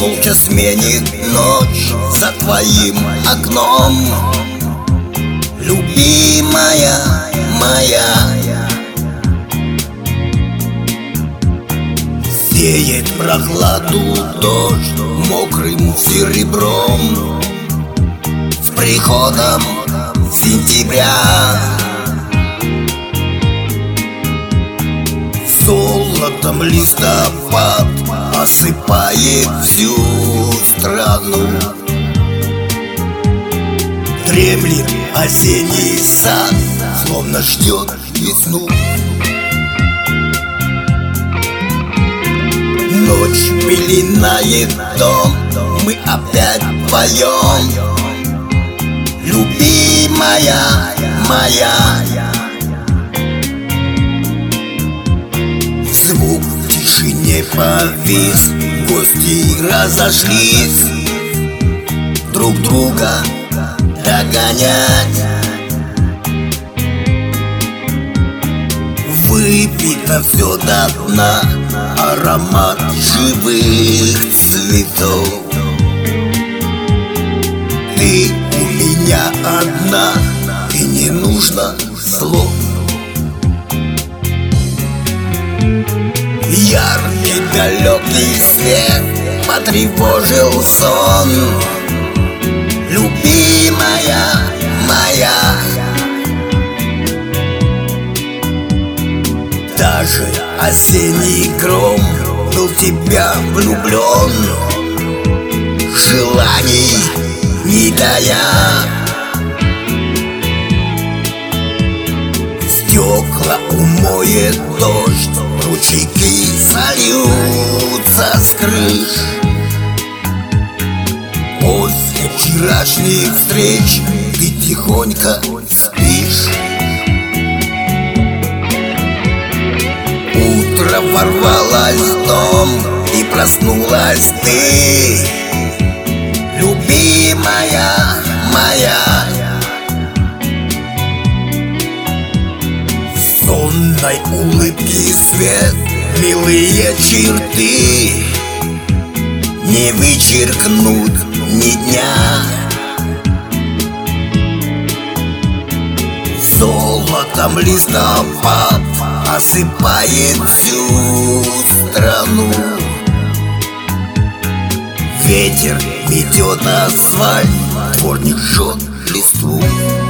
молча сменит ночь за твоим окном. Любимая моя, сеет прохладу дождь мокрым серебром. С приходом сентября золотом листопад осыпает всю страну. Дремлет осенний сад, словно ждет весну. Ночь пеленает дом, мы опять поем. Любимая моя, звук в тишине повис, гости разошлись друг друга догонять. Выпито все до дна, аромат живых цветов. Ты у меня одна, и не нужно слов. Яркий далекий свет потревожил сон. Любимая моя, даже осенний гром был в тебя влюблен, желаний не тая. Стекла умоет дождь, ручейки сольются с крыш. После вчерашних встреч ты тихонько спишь. Утро ворвалось в дом, и проснулась ты, любимая моя. Сонной улыбки свет, милые черты не вычеркнуть ни дня. Золотом листопад осыпает всю страну. Ветер метет асфальт, дворник жжет листву.